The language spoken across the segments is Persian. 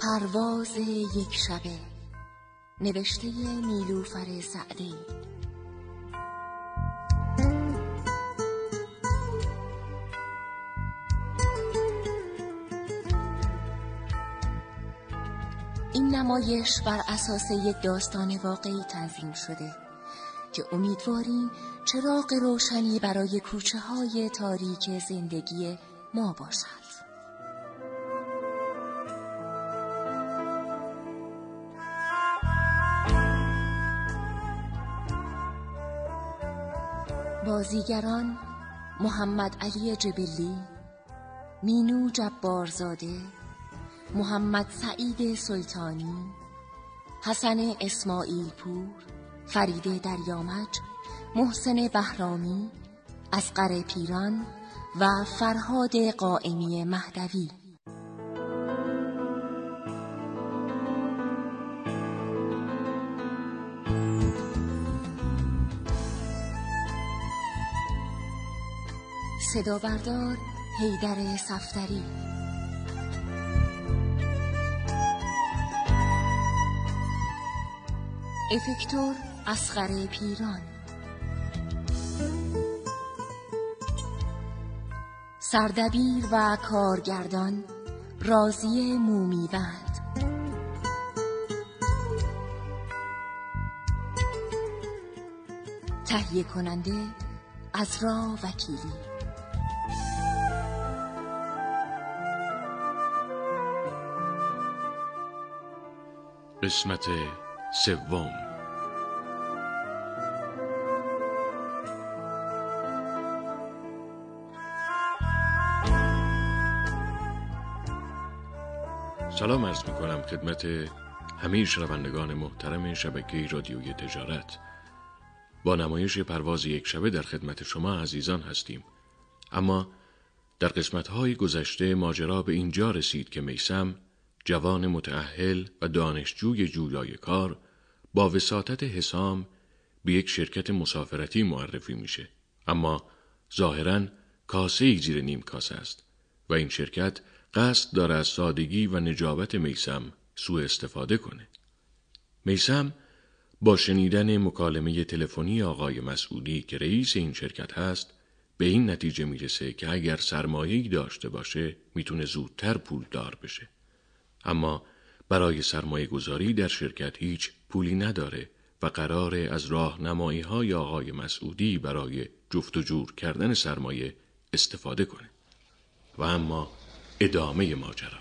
پرواز یک شبه، نوشته نیلوفر سعدی. این نمایش بر اساس یک داستان واقعی تنظیم شده که امیدواریم چراغ روشنی برای کوچه‌های تاریک زندگی ما باشد. بازیگران: محمد علی جبلی، مینو جبارزاده، محمد سعید سلطانی، حسن اسماعیل پور، فرید دریامج، محسن بهرامی، اصغر پیران و فرهاد قائمی مهدوی. صدا بردار حیدر صفدری. افکتور اصغر پیران. سردبیر و کارگردان راضی مومیبند. تهیه کننده عذرا وکیلی. قسمت سوم. سلام عرض می‌کنم خدمت همه شنوندگان محترم شبکه رادیوی تجارت. با نمایش پرواز یک شبه در خدمت شما عزیزان هستیم. اما در قسمت‌های گذشته ماجرا به اینجا رسید که میثم، جوان متأهل و دانشجوی جویای کار، با وساطت حسام به یک شرکت مسافرتی معرفی میشه. اما ظاهراً کاسه‌ای زیر نیم کاسه است و این شرکت قصد داره از سادگی و نجابت میثم سوء استفاده کنه. میثم با شنیدن مکالمه تلفنی آقای مسعودی که رئیس این شرکت هست به این نتیجه میرسه که اگر سرمایه‌ای داشته باشه میتونه زودتر پولدار بشه. اما برای سرمایه گذاری در شرکت هیچ پولی نداره و قراره از راهنمایی‌های آقای مسعودی برای جفت و جور کردن سرمایه استفاده کنه. و اما ادامه ماجرا.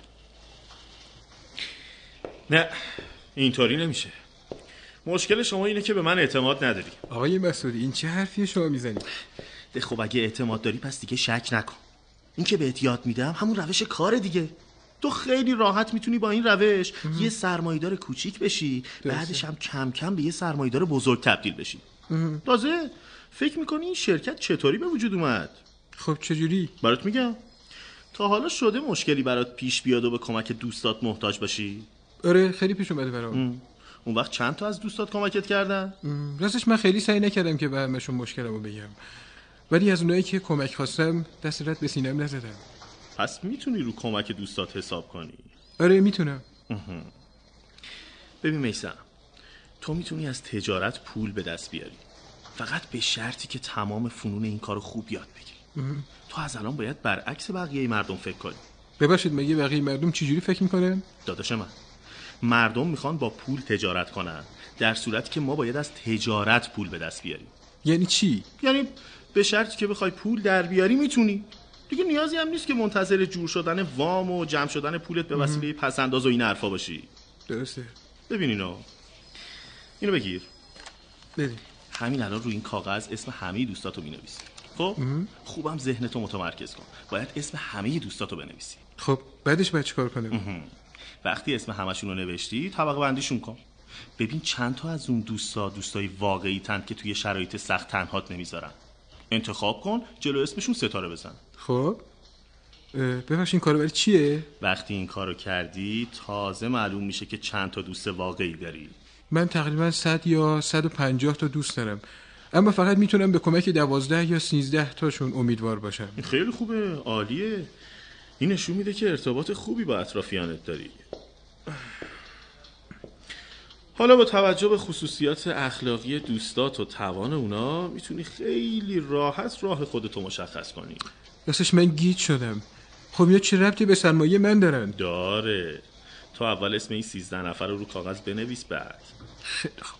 نه، اینطوری نمیشه. مشکل شما اینه که به من اعتماد نداری. آقای مسعودی این چه حرفی شما میزنید؟ خب اگه اعتماد داری پس دیگه شک نکن. این که بهت یاد میدم همون روش کار دیگه. تو خیلی راحت میتونی با این روش یه سرمایه‌دار کوچیک بشی، بعدش هم کم کم به یه سرمایه‌دار بزرگ تبدیل بشی. تازه فکر میکنی این شرکت چطوری به وجود اومد؟ خب چجوری؟ برات میگم. تا حالا شده مشکلی برات پیش بیاد و به کمک دوستات محتاج باشی؟ آره خیلی پیش اومده برام. اون وقت چند تا از دوستات کمکت کردن؟ راستش من خیلی سعی نکردم که به همشون مشکلمو بگم، ولی از اونایی که کمک خواستم دست رد به سینه‌ام نزدم. پس میتونی رو کمک دوستات حساب کنی؟ آره میتونم. ببین میثم، تو میتونی از تجارت پول به دست بیاری، فقط به شرطی که تمام فنون این کارو خوب یاد بگیری. تو از الان باید برعکس بقیه مردم فکر کنی. ببخشید مگه بقیه مردم چجوری فکر میکنن؟ داداش من، مردم میخوان با پول تجارت کنن، در صورتی که ما باید از تجارت پول به دست بیاریم. یعنی چی؟ یعنی به شرطی که بخوای پول در بیاری میتونی. دیگه نیازی هم نیست که منتظر جور شدن وام و جمع شدن پولت به وسیله پسنداز و این حرفا باشی. درسته. ببین اینو بگیر. ببین همین الان روی این کاغذ اسم همه دوستاتو بنویسی. خب خوبم ذهنتو متمرکز کن. باید اسم همه دوستاتو بنویسی. خب بعدش باید چیکار کنم؟ وقتی اسم همشون رو نوشتی طبقه بندیشون کن. ببین چند تا از اون دوستای واقعی تن که توی شرایط سخت تنهات نمیذارن. انتخاب کن جلو اسمشون ستاره بزن. خب ببخشید این کارو برای چیه؟ وقتی این کارو کردی تازه معلوم میشه که چند تا دوست واقعی داری. من تقریبا 100 یا 150 تا دوست دارم، اما فقط میتونم به کمک 12 یا 13 تاشون امیدوار باشم. خیلی خوبه، عالیه. این نشون میده که ارتباط خوبی با اطرافیانت داری. حالا با توجه به خصوصیات اخلاقی دوستات و توان اونا میتونی خیلی راحت راه خودتو مشخص کنی. راستش من گیج شدم. خب یا چه ربطی به سرمایه من دارن؟ داره. تو اول اسم این 13 نفر رو کاغذ بنویس بعد. خیلی خوب.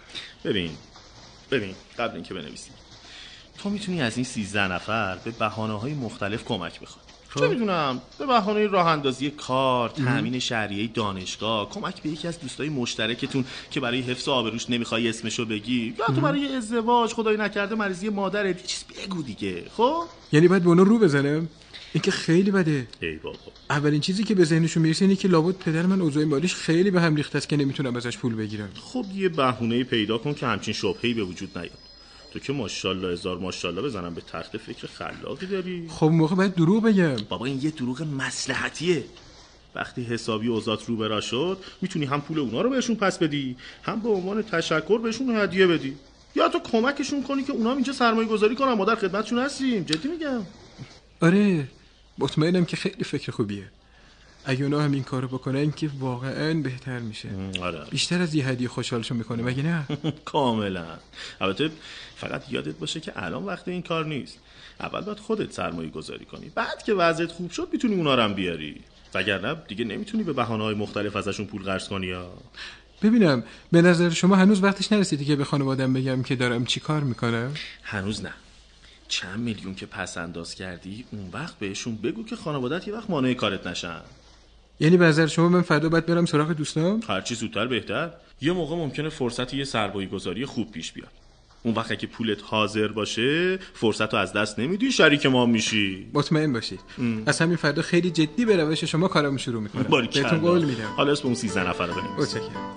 ببین قبل اینکه بنویسی تو میتونی از این 13 نفر به بهانه‌های مختلف کمک بخوای. چه میدونم به بهانه راه اندازی کار، تامین شهریه دانشگاه، کمک به یکی از دوستای مشترکتون که برای حفظ آبروش نمیخوای اسمشو بگی، یا تو برای ازدواج خدای نکرده مریضی مادرت، یه چیز بگو دیگه. خب یعنی باید به اونا رو بزنم؟ این که خیلی بده. ای بابا، اولین چیزی که به ذهنشون میرسه اینه که لابد پدر من اوضاع مالیش خیلی به هم ریخته است که نمیتونم ازش پول بگیرم. خب یه بهونه پیدا کن که همچین شبهه‌ای به وجود نیاد. تو که ماشاءالله هزار ماشاءالله بزنم به تخت، فکر خلاقی داری. خب موقع باید دروغ بگم. بابا این یه دروغ مصلحتیه. وقتی حسابی اوضاعت رو برا شد میتونی هم پول اونا رو بهشون پس بدی، هم به عنوان تشکر بهشون هدیه بدی، یا تو کمکشون کنی که اونا اینجا سرمایه گذاری کنن. ما در خدمتشون هستیم، جدی میگم. آره مطمئنم که خیلی فکر خوبیه. اگه اونا هم این کارو بکنن که واقعا بهتر میشه. آره. بیشتر از یه هدیه خوشحالشون میکنه مگه نه؟ کاملا. البته فقط یادت باشه که الان وقت این کار نیست. اول باید خودت سرمایه گذاری کنی، بعد که وضعیت خوب شد میتونی اونا رو هم بیاری، وگرنه دیگه نمیتونی به بهانه‌های مختلف ازشون پول قرض کنی. یا ببینم به نظر شما هنوز وقتش نرسیده که به خانواده‌ام بگم که دارم چی کار میکنم؟ هنوز نه. چند میلیون که پس انداز کردی اون وقت بهشون بگو که خانواده‌ات یه وقت مانع کارت نشن. یعنی به نظر شما من فردا باید برم سراغ دوستام؟ هر چی زودتر بهتر. یه موقع ممکنه فرصت یه سرمایه‌گذاری خوب پیش بیاد. اون وقت که پولت حاضر باشه فرصت رو از دست نمیدی، شریک ما میشی. مطمئن باشید از همین فردا خیلی جدی به روش شما کارم شروع میکنم. بهتون قول میدم. حالا اسم اون 13 نفر رو بنویس. متشکرم.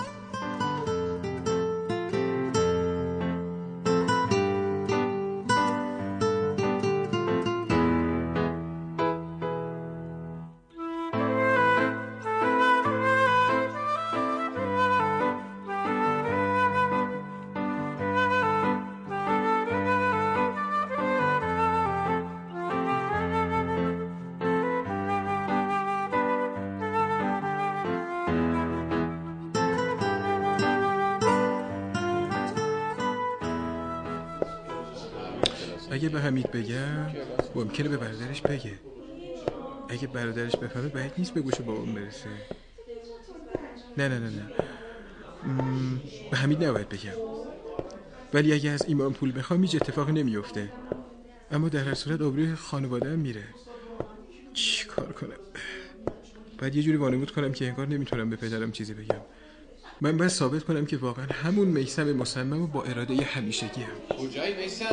اگه به حمید بگم ممکنه به برادرش بگه. اگه برادرش بفهمه بعید نیست به گوش بابام برسه. نه به حمید نباید بگم. ولی اگه از ایمان پول بخوام هیچ اتفاقی نمیفته، اما در هر صورت آبروی خانواده هم میره. چی کار کنم؟ باید یه جوری وانمود کنم که انگار نمیتونم به پدرم چیزی بگم. من باید ثابت کنم که واقعا همون میثم مصمم و با اراده همیشگی هم. کجایی میثم؟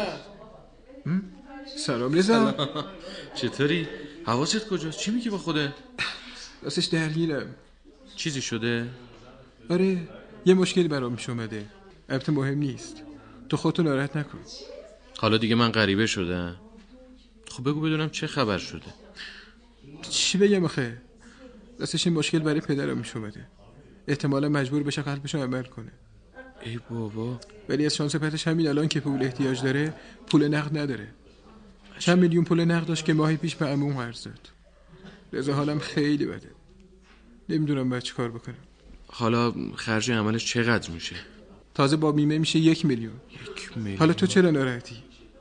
سلام رضا. چطوری؟ حواست کجاست؟ چی میگی با خوده؟ راستش درگیرم. چیزی شده؟ آره یه مشکلی برام پیش اومده. البته مهم نیست. تو خودتو ناراحت نکن. حالا دیگه من غریبه شدم؟ خب بگو بدونم چه خبر شده. چی بگم آخه؟ راستش این مشکل برای پدرم پیش اومده. احتمالا مجبور بشه قلبشو عمل کنه. ای بابا. ولی از شانس پدرش همین الان که پول احتیاج داره پول نقد نداره. چند میلیون پول نقد داشت که ماهی پیش به عموم قرض داد. لذا حالم خیلی بده. نمیدونم باید چی کار بکنم. حالا خرج عملش چقدر میشه؟ تازه با بیمه میشه 1 میلیون. 1 میلیون. حالا تو چرا ناراحتی؟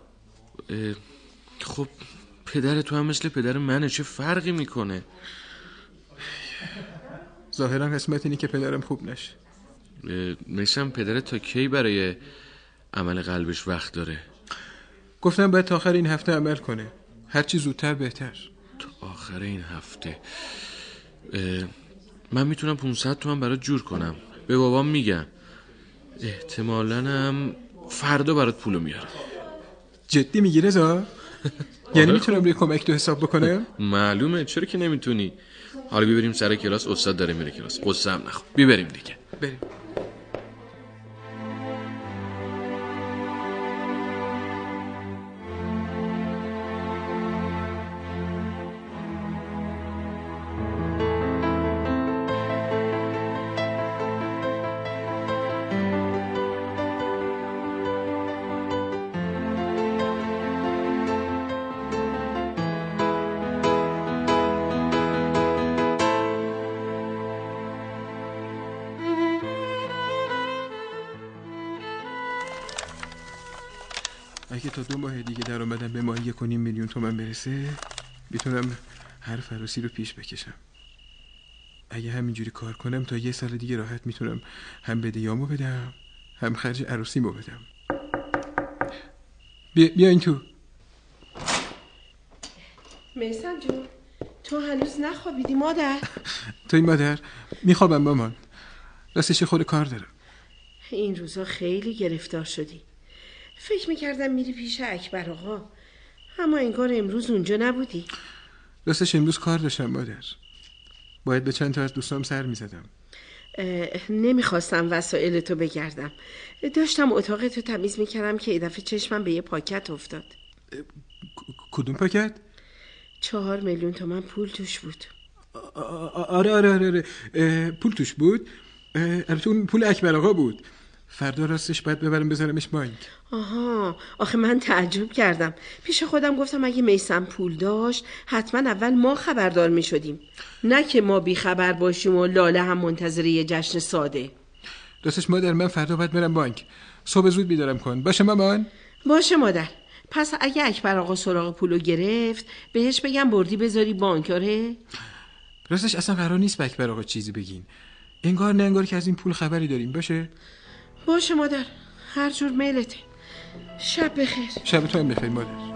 خب پدر تو هم مثل پدر منه، چه فرقی میکنه؟ ظاهرا قسمت اینه که پدرم خوب نشه. میثم پدرت تا کی برای عمل قلبش وقت داره؟ گفتم باید تا آخر این هفته عمل کنه. هرچی زودتر بهتر. تا آخر این هفته؟ من میتونم 500 تومن برات جور کنم. به بابام میگم. احتمالاً هم فردا برات پولو میارم. جدی میگی رضا؟ یعنی میتونم روی کمک تو حساب بکنم؟ معلومه، چرا که نمیتونی. حالا بیبریم سر کلاس، استاد داره میره کلاس. قصه هم نخور. بیبریم دیگه. بریم. اگه تا 2 ماه دیگه درآمدم به ماه 1.5 میلیون تومان برسه میتونم هر فراسی رو پیش بکشم. اگه همینجوری کار کنم تا 1 سال دیگه راحت میتونم هم بدهیامو بدم هم خرج عروسیمو بدم. بیا این تو. میثم جون تو هنوز نخوابیدی مادر؟ توی مادر میخوابم مامان، راستش خود کار دارم. این روزا خیلی گرفتار شدی. فکر میکردم میری پیش اکبر آقا، اما انگار امروز اونجا نبودی. راستش امروز کار داشتم مادر، باید به چند تا از دوستام سر میزدم. نمیخواستم وسایل تو بگردم، داشتم اتاق تو تمیز میکردم که یه دفعه چشمم به یه پاکت افتاد. کدوم پاکت؟ 4 میلیون تومان پول توش بود. آره پول توش بود. البته اون پول اکبر آقا بود. فردا راستش باید ببرم بذارمش بانک. آها، آخه من تعجب کردم. پیش خودم گفتم اگه میثم پول داشت حتما اول ما خبردار می شدیم، نه که ما بی خبر باشیم و لاله هم منتظر یه جشن ساده. راستش مادر من فردا باید برم بانک. صبح زود بیدارم کن. باشه مامان؟ باشه مادر. پس اگه اکبر آقا سراغ پولو گرفت بهش بگم بردی بذاری بانک. آره؟ راستش اصلا قرار نیست به اکبر آقا چیزی بگین. انگار نه انگار که از این پول خبری داریم. باشه مادر، هر جور میلته. شب بخیر. شب تو هم بخیر مادر.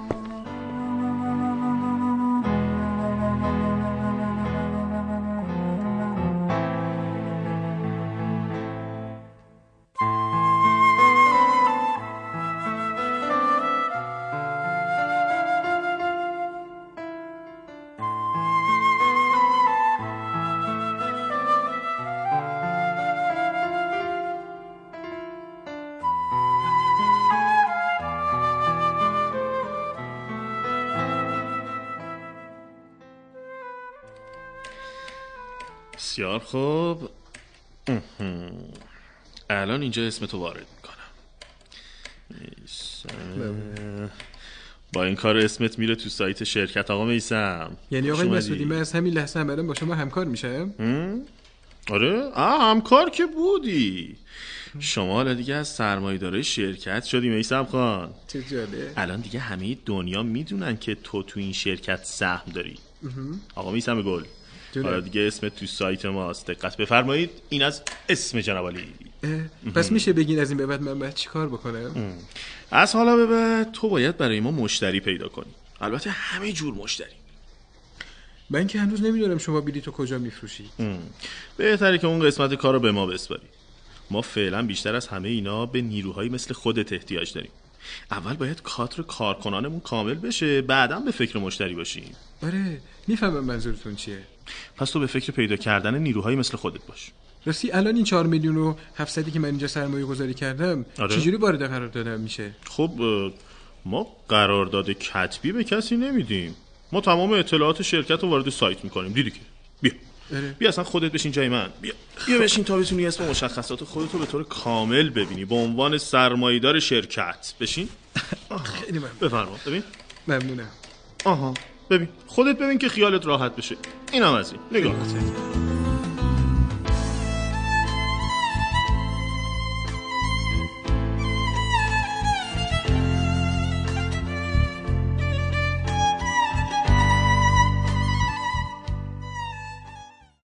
بسیار خوب. الان اینجا اسمتو وارد میکنم. با این کار اسمت میره تو سایت شرکت آقا میثم. یعنی آقای مسعودی من از همین لحظه عملاً با شما همکار میشم؟ آره همکار که بودی. شما حالا دیگه از سرمایه‌دارای شرکت شدی میثم خان. چه جالب. الان دیگه همه دنیا میدونن که تو این شرکت سهم داری. آقا میثم گل، حالا دیگه اسمت تو سایت ماست. دقت بفرمایید، این از اسم جناب علی. پس میشه بگین از این به بعد من باید چی کار بکنم؟ از حالا به بعد تو باید برای ما مشتری پیدا کنی. البته همه جور مشتری. من که هنوز نمیدونم شما بلیطو کجا میفروشی. بهتره که اون قسمت کارو به ما بسپاری. ما فعلا بیشتر از همه اینا به نیروهایی مثل خودت احتیاج داریم. اول باید کادر کارکنانمون کامل بشه، بعداً به فکر مشتری باشیم. آره میفهمم منظورتون چیه. پس تو به فکر پیدا کردن نیروهایی مثل خودت باش. راستی الان این 4 میلیون و 700 که من اینجا سرمایه گذاری کردم چجوری وارد قرارداد میشه؟ خب ما قرارداد کتبی به کسی نمیدیم. ما تمام اطلاعات شرکت رو وارد سایت میکنیم. دیدی که بیا اصلا خودت بشین جای من. بیا بشین تا بتونی اسم مشخصات خودت رو به طور کامل ببینی به عنوان سرمایه‌دار شرکت. بشین. خیلی ممنون. بفرما. ببین. ممنونم. ببین خودت ببین که خیالت راحت بشه. اینم از این. نگاه.